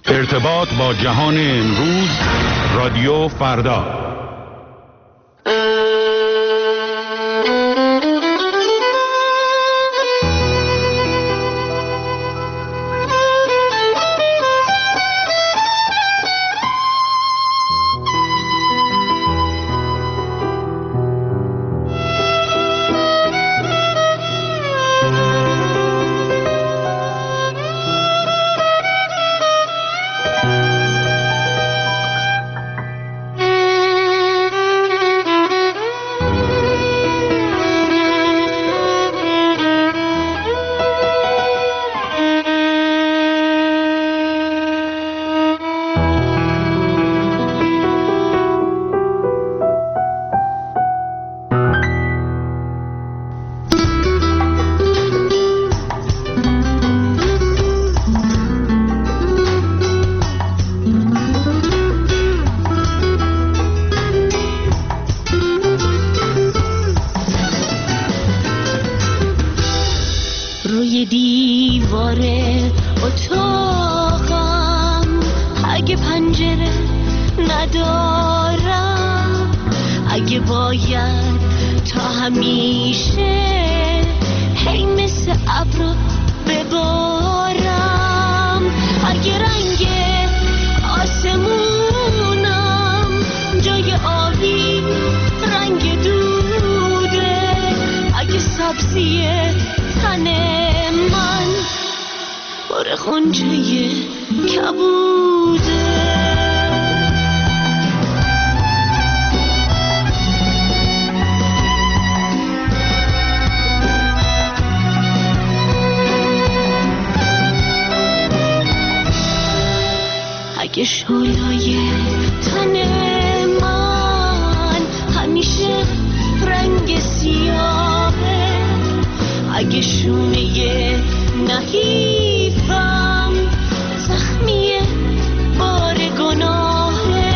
ارتباط با جهان امروز، رادیو فردا. اگه شعله‌ی تن من همیشه رنگ سیاهه، اگه شونه نحیفم زخمی بار گناهه،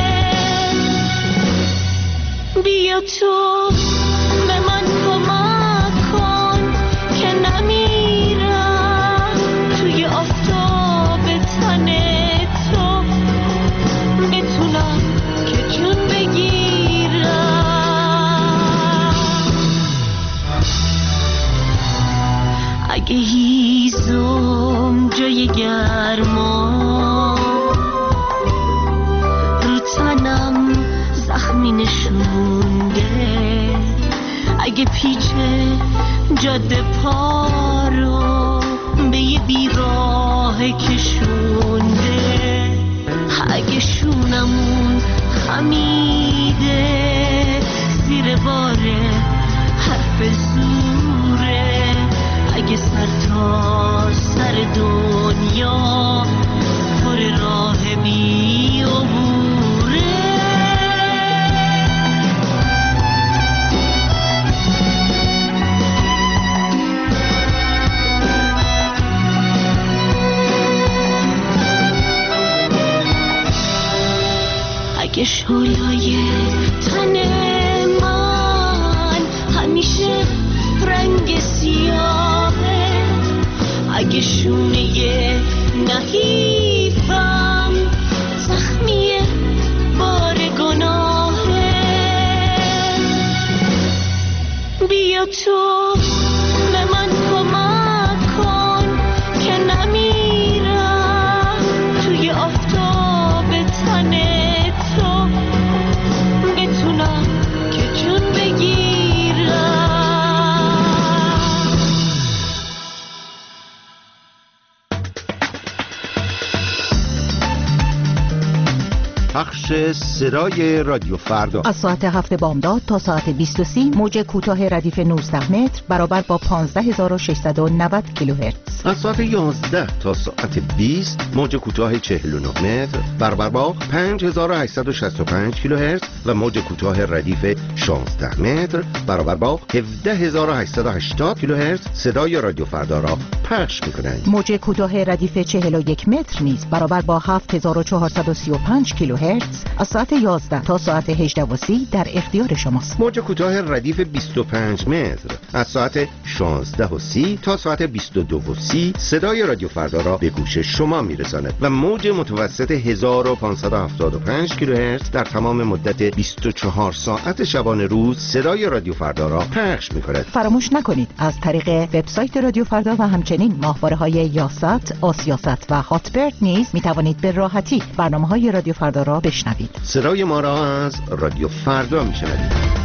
بیا تو به من کمک کن که نمیرم توی آفتاب تن تو، بتونم که جون بگیرم. اگه هیزم جای گرما رو تنم زخمی نشونده، اگه پیچ جاده پا رو به یه بیراه کشونده، اگه شونمون خمیده زیر بار حرف زوره، اگه سر تا سر دنیا پر راه بی عبوره، اگه شعله‌ی تن من همیشه رنگ سیاهه، اگه شونه نحیفم زخمی بار گناهه، بیا تو به من کمک کن که نمیرم توی آفتاب تن تو، بتونم که جون بگیرم. پخش صدای رادیو فردا از ساعت 7 بامداد تا ساعت 20:30 موج کوتاه ردیف 19 متر برابر با 15690 کیلوهرتز. از ساعت 11 تا ساعت 20 موج کوتاه 49 متر برابر با 5865 کیلوهرتز و موج کوتاه ردیف 16 متر برابر با 17880 کیلوهرتز صدای رادیو فردا را پخش می‌کنند. موج کوتاه ردیف 41 متر نیز برابر با 7435 کیلوهرتز از ساعت 11 تا ساعت 18:30 در اختیار شماست. موج کوتاه ردیف 25 متر از ساعت 16:30 تا ساعت 22:30 صدای رادیو فردا را به گوش شما میرساند و موج متوسط 1575 کیلوهرتز در تمام مدت 24 ساعت شبانه روز صدای رادیو فردا را پخش می‌کند. فراموش نکنید از طریق وبسایت رادیو فردا و همچنین ماهواره‌های یاست، آسیاست و هاتبرد نیز می‌توانید به راحتی برنامه‌های رادیو فردا را بشنوید. صدای ما را از رادیو فردا می‌شنوید.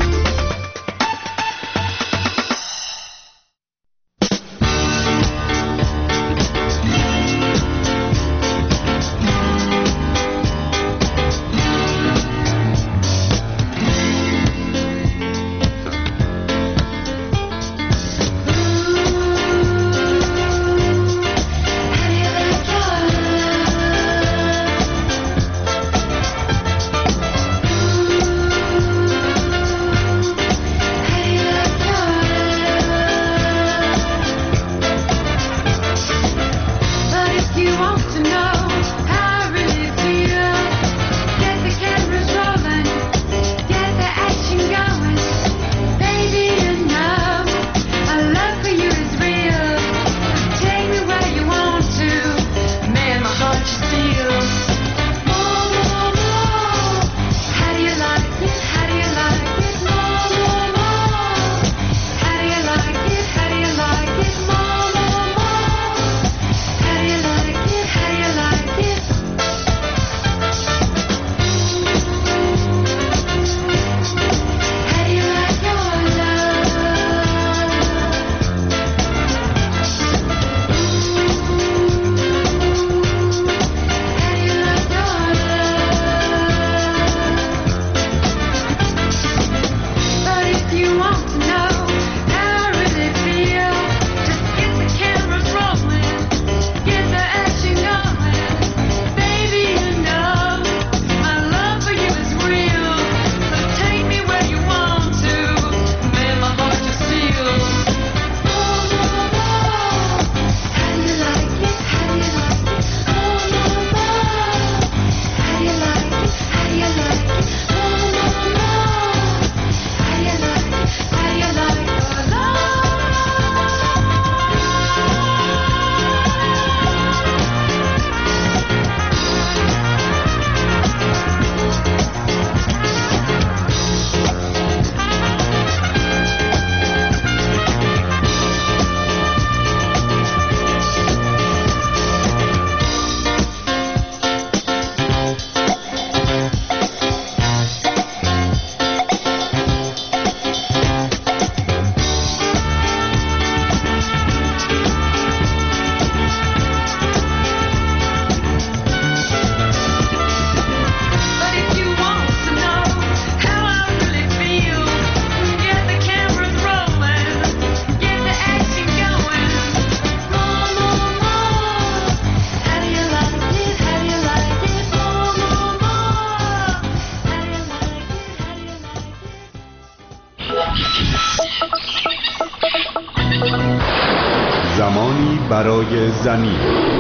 زمانی برای زمین.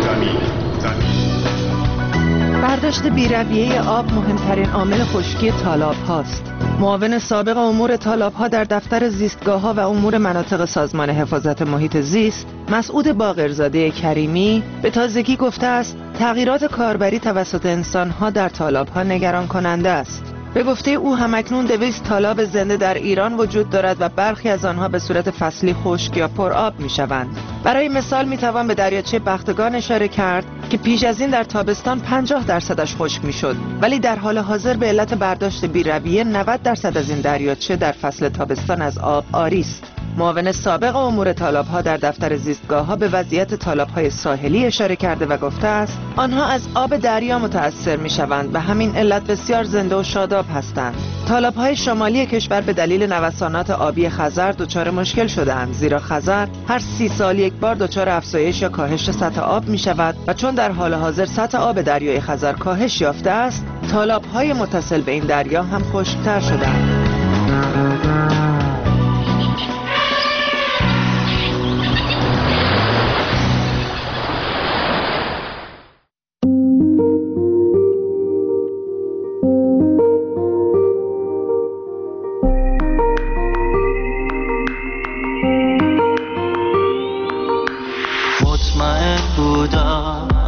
برداشت بی‌رویه آب مهمترین عامل خشکی تالاب هاست. معاون سابق امور تالاب ها در دفتر زیستگاه ها و امور مناطق سازمان حفاظت محیط زیست مسعود باقرزاده کریمی به تازگی گفته است تغییرات کاربری توسط انسان ها در تالاب ها نگران کننده است. به گفته او همکنون 200 تالاب زنده در ایران وجود دارد و برخی از آنها به صورت فصلی خشک یا پرآب می‌شوند. برای مثال می‌توان به دریاچه بختگان اشاره کرد که پیش از این در تابستان 50% خشک می‌شد، ولی در حال حاضر به علت برداشت بی‌رویه 90% از این دریاچه در فصل تابستان از آب عاری است. معاون سابق امور تالاب‌ها در دفتر زیستگاه‌ها به وضعیت تالاب‌های ساحلی اشاره کرده و گفته است آنها از آب دریا متأثر می‌شوند و همین علت بسیار زنده و شاداب هستند. تالاب‌های شمالی کشور به دلیل نوسانات آبی خزر دچار مشکل شده‌اند، زیرا خزر هر 30 سال یک بار دچار افزایش یا کاهش سطح آب می‌شود و چون در حال حاضر سطح آب دریای خزر کاهش یافته است، تالاب‌های متصل به این دریا هم خشک‌تر شده‌اند.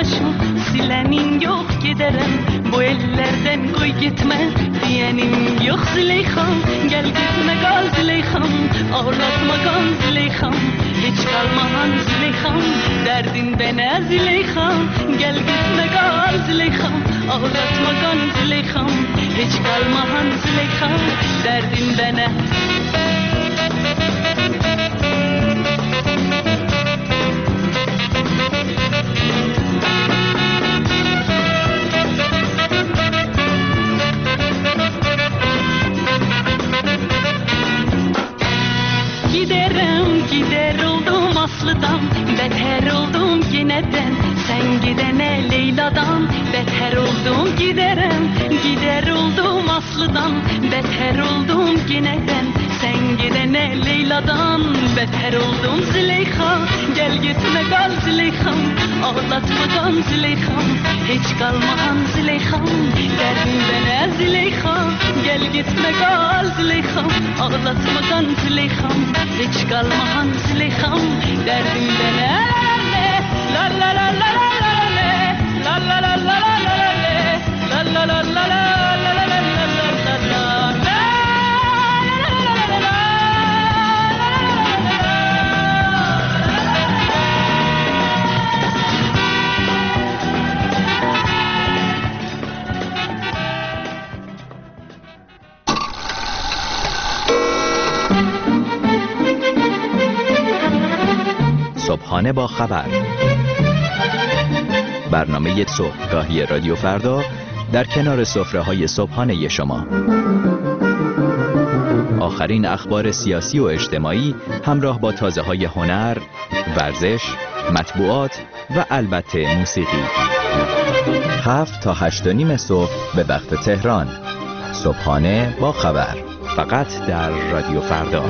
yaşım silenin yok giderim bu ellerden koy gitme diyenim yok Züleyxam gel gitme kal Züleyxam ağlatma kan Züleyxam hiç kalmahan Züleyxam derdin bana Züleyxam gel gitme kal Züleyxam ağlatma kan Züleyxam hiç kalmahan Züleyxam derdin bana Gider oldum Aslı'dan, beter oldum yineden. Sen gidene Leyla'dan, beter oldum gider oldum Aslı'dan, beter oldum yineden. Sen gidene Leyla'dan, beter oldum Züleyxa. Gel gitme kal Züleyxam, ağlatma kan Züleyxam. Hiç kalmahan Züleyxam, derdin bana Züleyxa. Gel gitme kal Züleyxam, ağlatma kan Züleyxam. Hiç kalmahan Züleyxam, derdin bana. La la la la la la la la la la la la la la la la. صبحانه با خبر، برنامه صبحگاهی رادیو فردا در کنار سفره‌های صبحانه شما. آخرین اخبار سیاسی و اجتماعی همراه با تازه‌های هنر، ورزش، مطبوعات و البته موسیقی. 7 تا 8:30 صبح به وقت تهران. صبحانه با خبر، فقط در رادیو فردا.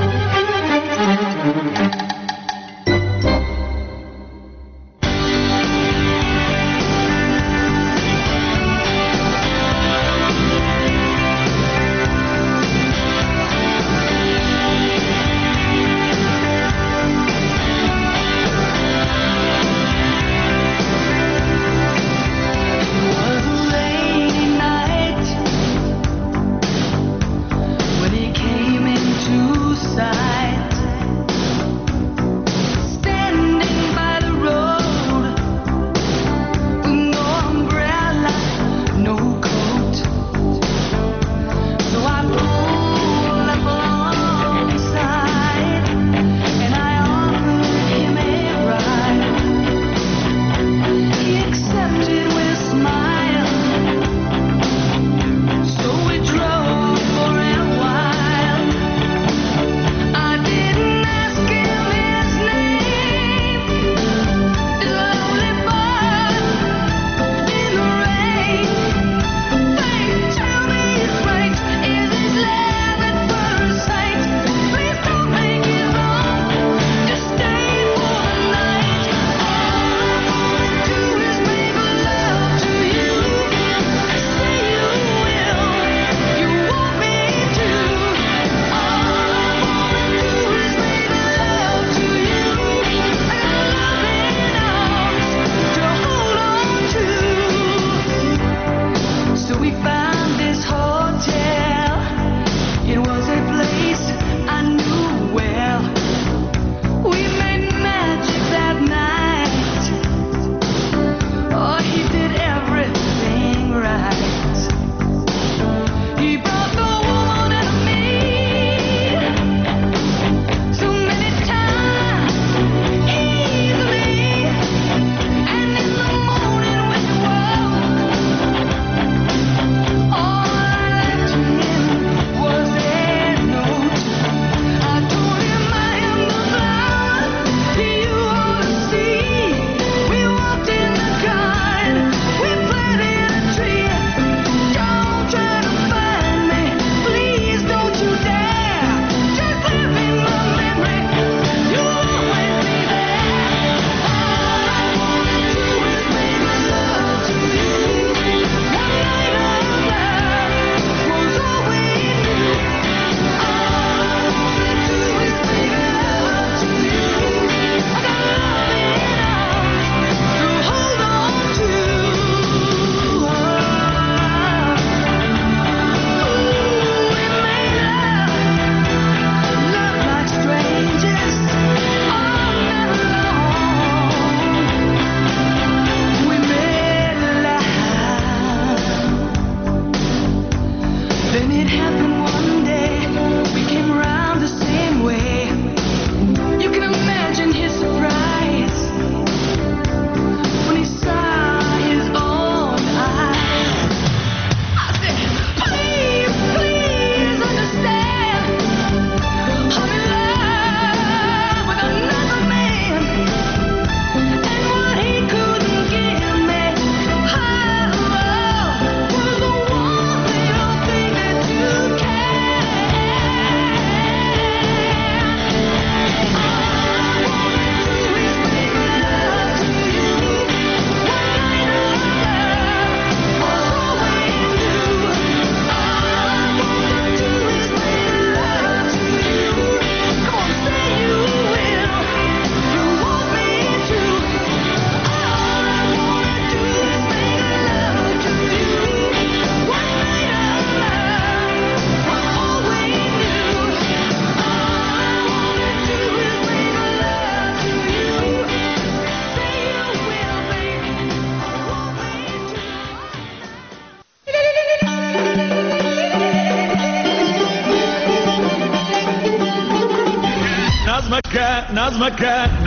نظمك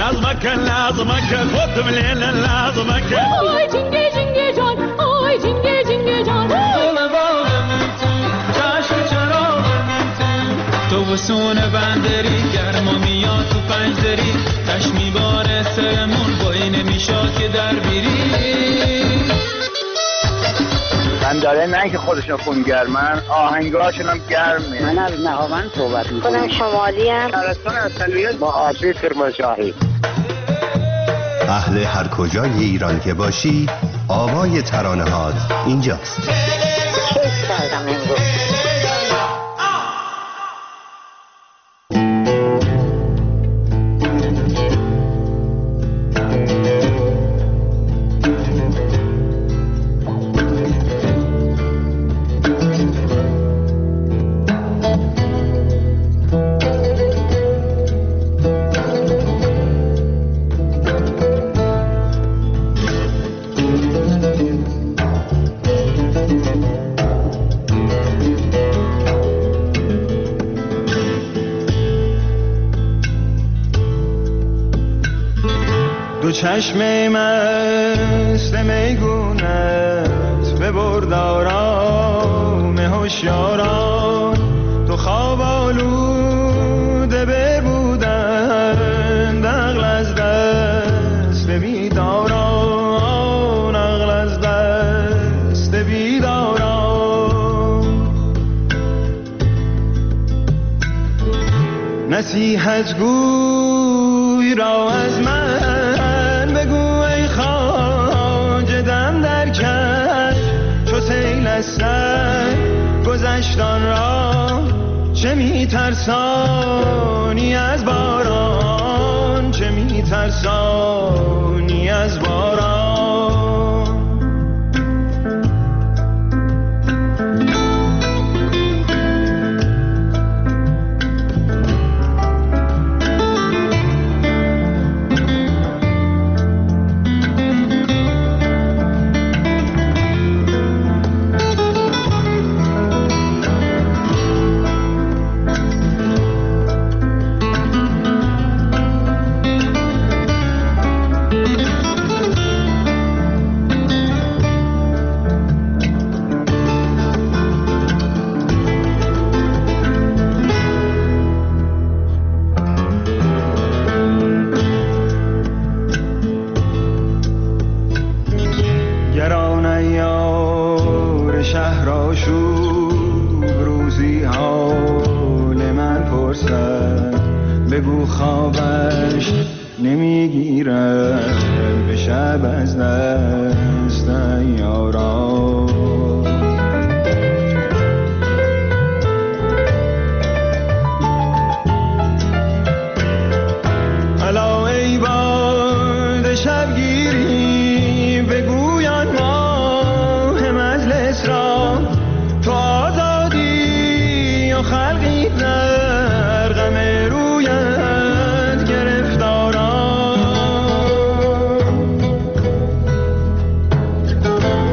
خودم لیل نظمک آی جنگه جنگه جان آی جنگه جنگه جان تو وسون بندری گرما میاد تو پنجدری تش میباره سرمون بایی نمیشاد که در بیری من داره نه که خودشون خونگرمن آهنگاشون هم گرمه. من از نهاوند صحبت میکنم شمالی هم شهرستان اصلیت با آبی کرمانشاهی. اهل هر کجای ایران که باشی آوای ترانه هات اینجاست. کیف کردم امروز. چشم مست میگونت به بردارام هوشیاران تو خواب آلوده بربودن عقل از دست بیداران عقل از دست بیداران نصیحت گوی را از من گذشتان را چه میترسانی از باران چه میترسانی از باران بگو خوابش نمیگیرد به شب از دست یاران الا ای باد شبگیری بگویان ماه مجلس را تو آزادی یا خلقی در غم رویت گرفتاران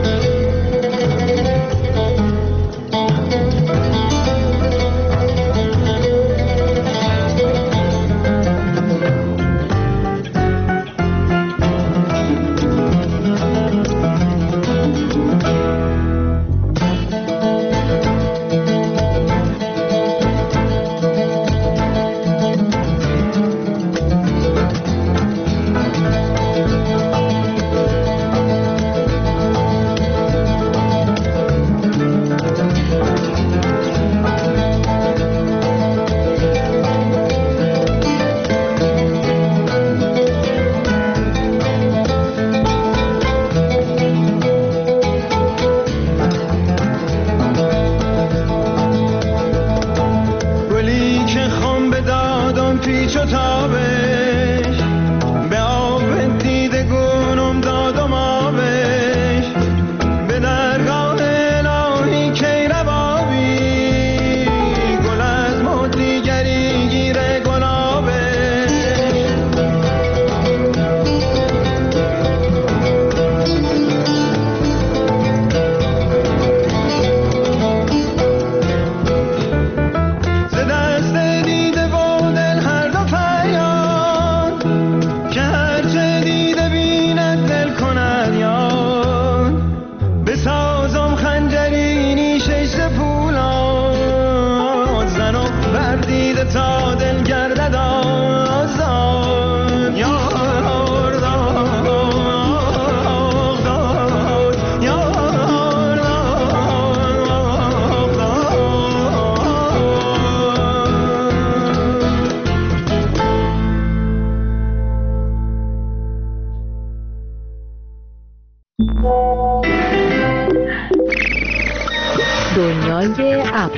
دنیای اپ.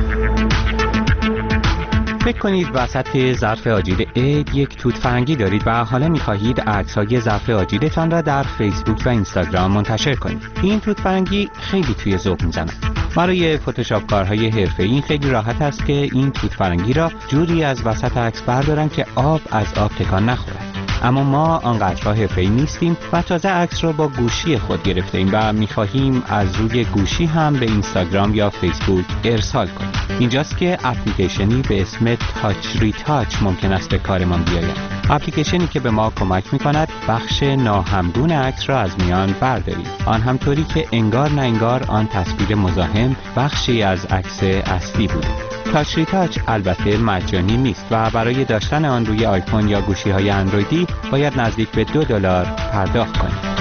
فکر کنید وسط ظرف آجیل عید یک توت فرنگی دارید و حالا می‌خواهید عکس‌های ظرف آجیلتان را در فیسبوک و اینستاگرام منتشر کنید. این توت فرنگی خیلی توی ذوق می‌زنه. برای فتوشاپ کارهای حرفه‌ای این خیلی راحت است که این توت فرنگی را جوری از وسط عکس بردارن که آب از آب تکان نخوره. اما ما آنقدر حرفه‌ای نیستیم و تازه عکس را با گوشی خود گرفتیم و می‌خواهیم از روی گوشی هم به اینستاگرام یا فیسبوک ارسال کنیم. اینجاست که اپلیکیشنی به اسم تاچ ریتاچ ممکن است به کارمان بیاید. اپلیکیشنی که به ما کمک می‌کند بخش ناهمگون عکس را از میان برداریم. آن همطوری که انگار نه انگار آن تصویر مزاحم بخشی از عکس اصلی بود. تاچ ریتاچ البته مجانی نیست و برای داشتن آن روی آیفون یا گوشی‌های اندرویدی باید نزدیک به $2 پرداخت کنید.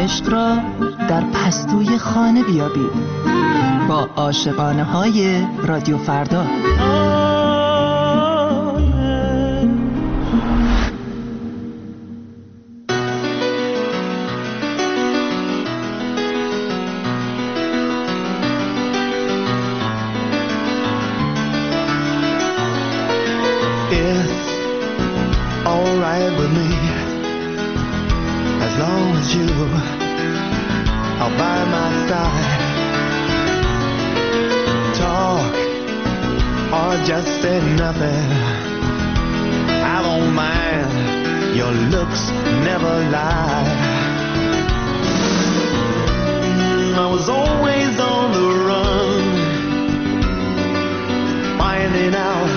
عشق را در پستوی خانه بیابید با عاشقانه های رادیو فردا. Just said nothing. I don't mind. Your looks never lie. I was always on the run, finding out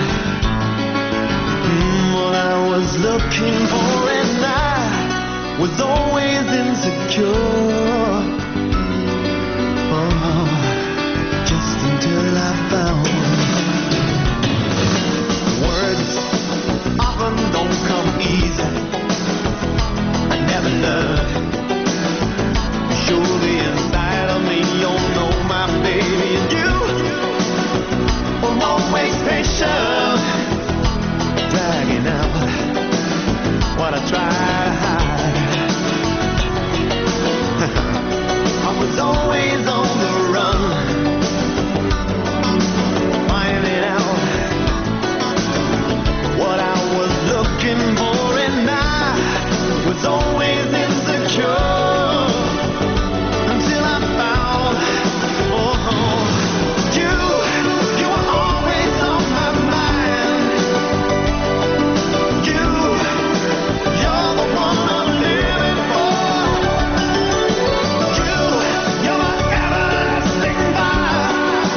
what I was looking for, and I was always insecure. Oh, just until I found. Often don't come easy. I never learned. Surely inside of me, you'll know my baby, and you will always patient, dragging out what I try to hide. I was always on the run, finding out what I was looking for, and I was always insecure until I found, you were always on my mind. You're the one I'm living for. You're my everlasting vibe.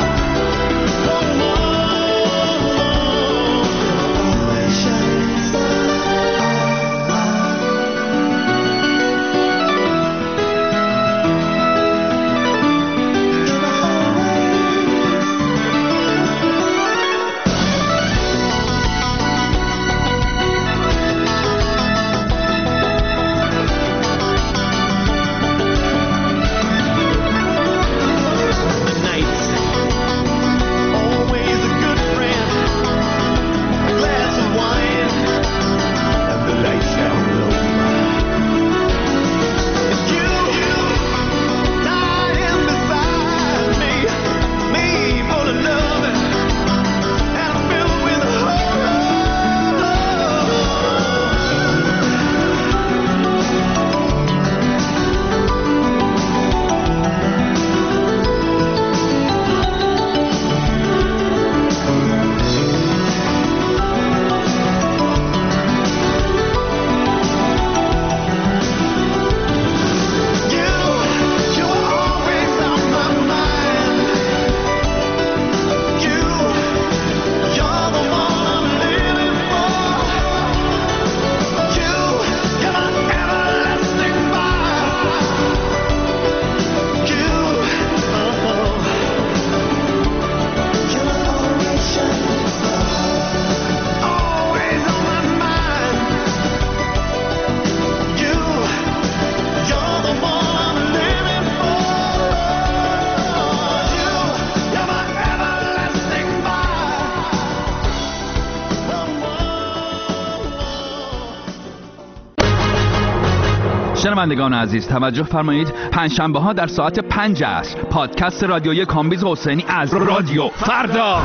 شنوندگان عزیز توجه فرمایید، پنجشنبه ها در ساعت 5 عصر پادکست رادیویی کامبیز حسینی از رادیو فردا.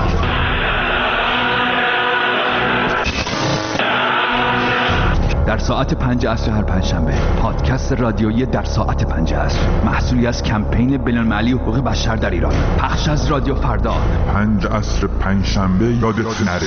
در ساعت 5 عصر هر پنجشنبه پادکست رادیویی در ساعت 5 عصر، محصولی از کمپین بین‌المللی حقوق بشر در ایران، پخش از رادیو فردا. 5 عصر پنجشنبه یادت نره.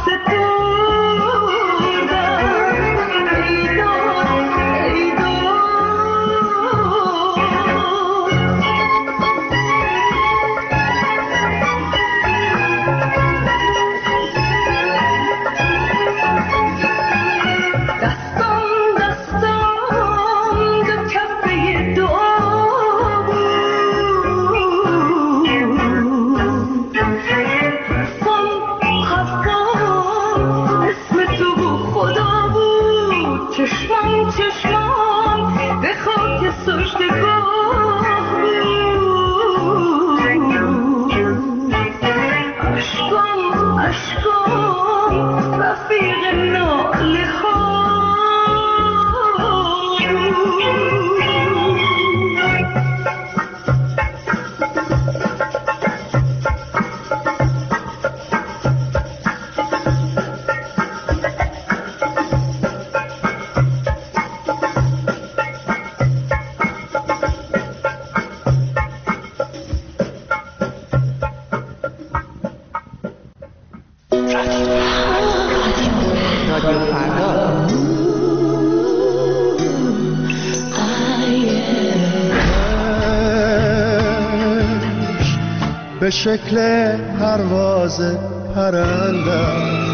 به شکل پرواز پرنده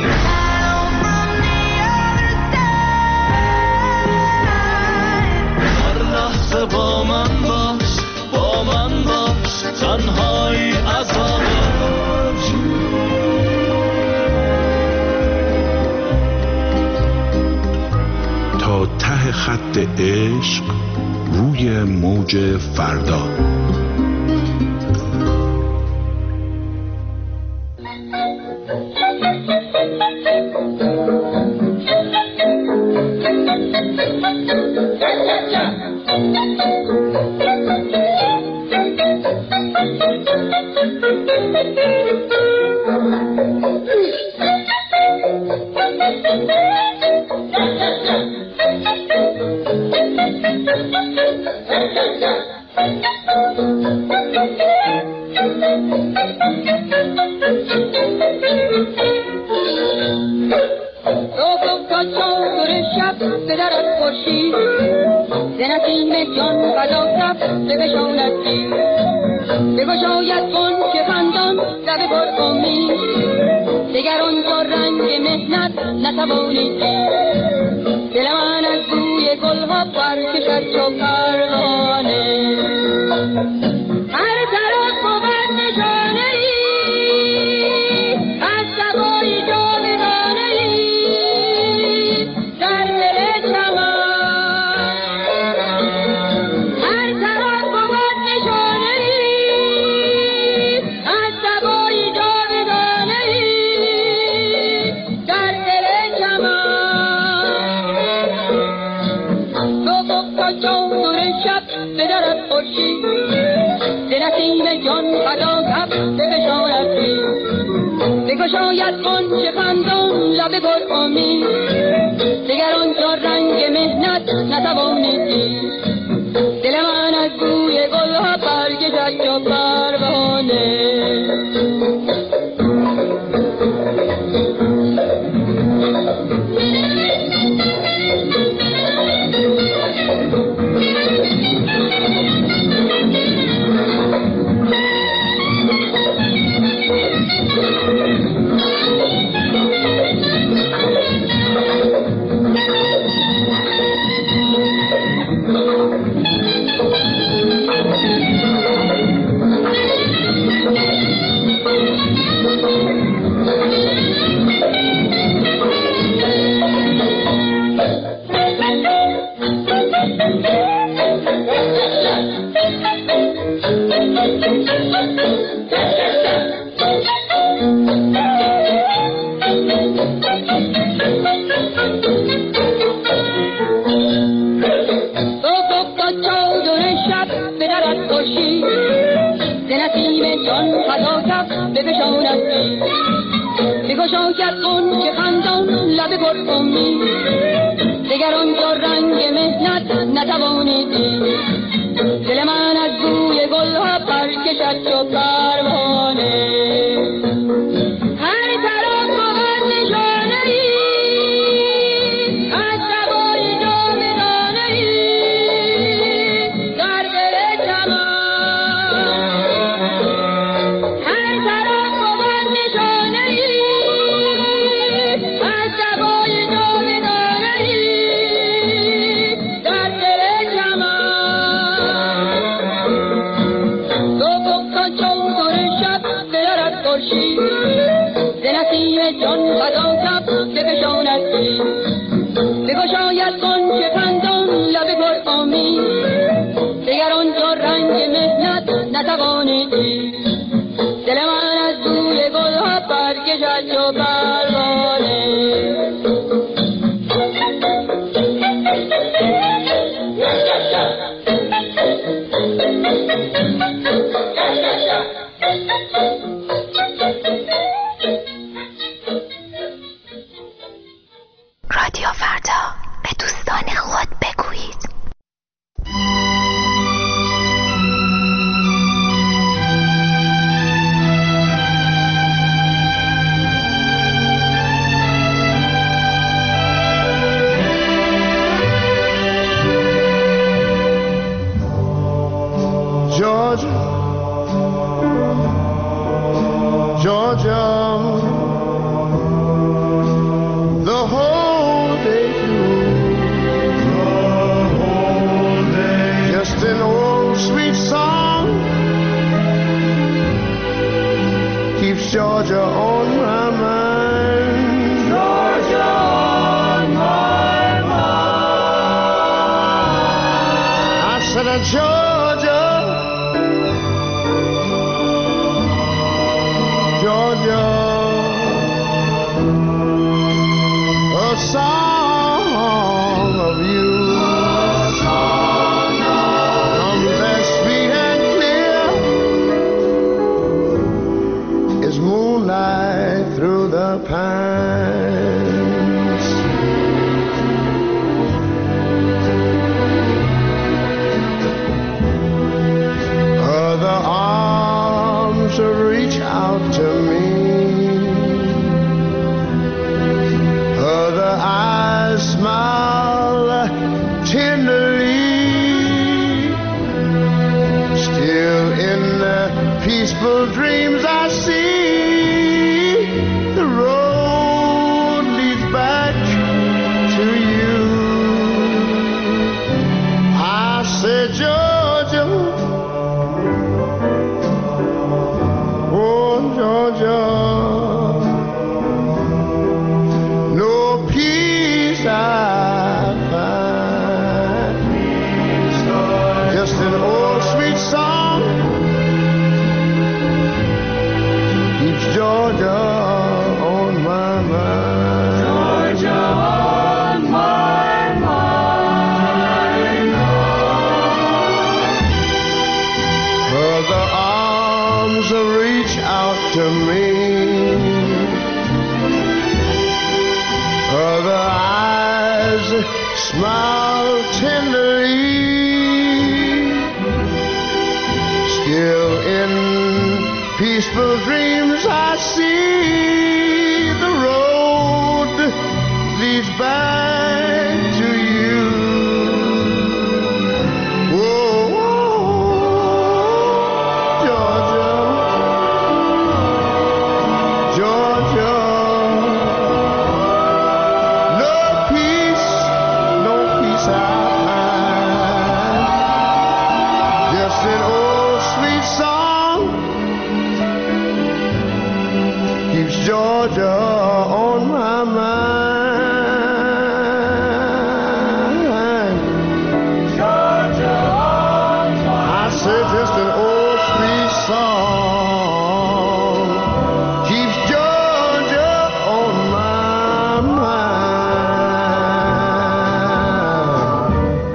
هر لحظه با من باش تنهایی عذابه تا ته خط عشق روی موج فردا. هر طرف بود نشانه جان خدا کف که بشاند بگشاید غنچه خندان لب پر امید دیگر آنجا رنگ مهنت نتوانید دل من از بوی گلها برکشد چو پروانه رادیو فردا، به دوستان خود بگویید. Georgia, Georgia, the whole day through, just an old sweet song keeps Georgia on my mind. Georgia on my mind. I said, Georgia, Georgia, a song of you comes as sweet and clear as moonlight through the pines. Other arms reach out to me, other eyes smile tenderly. Still in the peaceful dreams I see the road leads back to you. I said, Georgia, oh Georgia, no peace I find, just an old sweet song keeps Georgia on my mind. Georgia on my mind. Other arms reach out to me, other eyes smile tenderly. Still in peaceful dreams I see the road leads back to you. Oh, Georgia, Georgia, no peace I find, just an old sweet song keeps Georgia on my mind. Georgia on my mind. I said just an old sweet song keeps Georgia on my mind.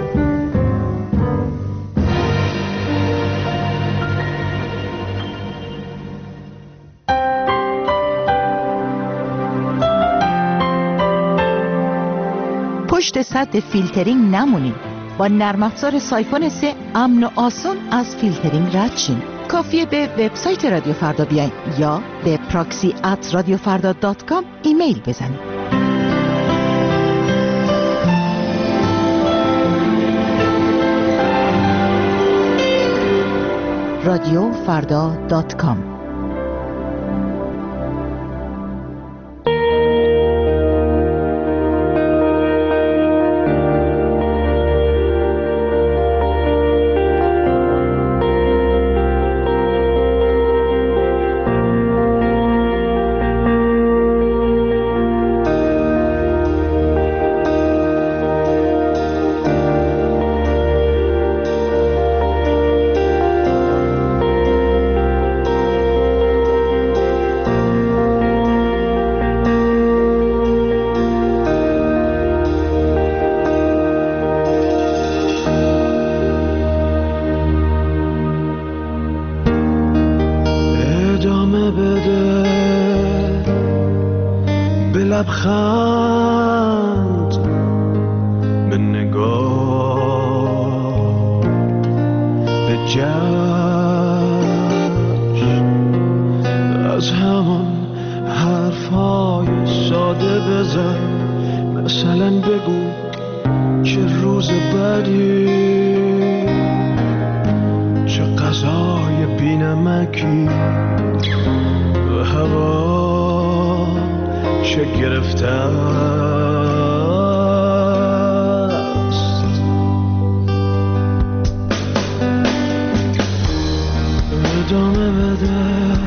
پشت سد فیلترینگ نمونید. با نرم افزار سایفون 3 امن و آسان از فیلترینگ رد شین. کافیه به وبسایت رادیو فردا بیاین یا به proxy@radiofarda.com ایمیل بزنید. radiofarda.com لبخند به نگاه به جشن از همان حرفای ساده بزن مثلا بگو چه روز بدی چه غذای بی‌نمکی و هوا چه گرفته است ادامه بده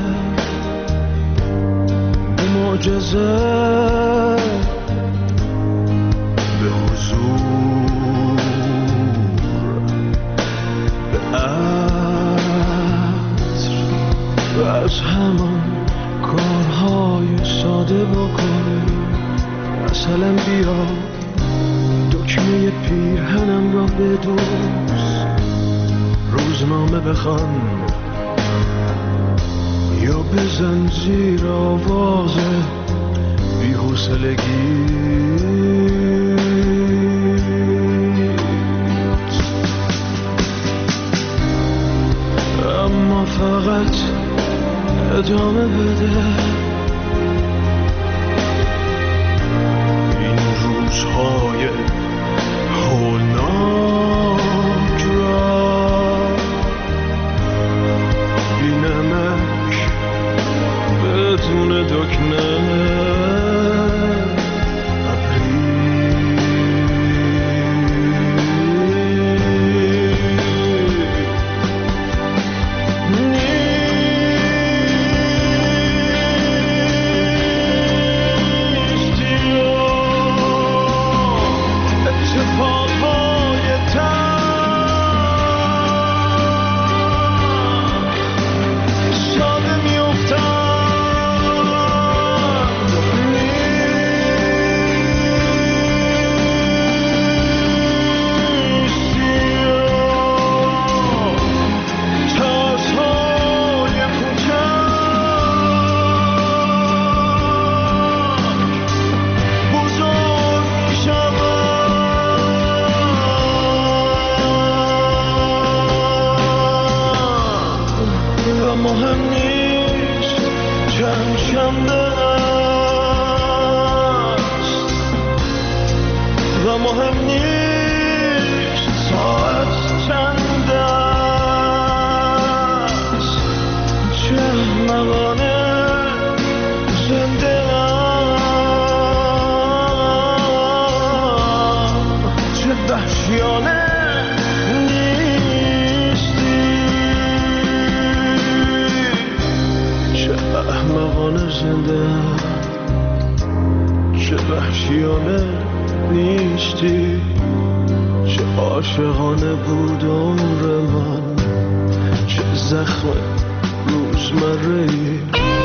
به معجزه به حضور به عطر و از همان کارهای ساده بکنی مثلا بیا دکمه پیرهنم را بدوز روزنامه بخوان یا بزن زیر آواز بی‌حوصلگی اما فقط ادامه بده این روزهای هولناک را بی‌نمک بدون دکمه عاشقانه بود عمر من چه زخم روزمره‌ای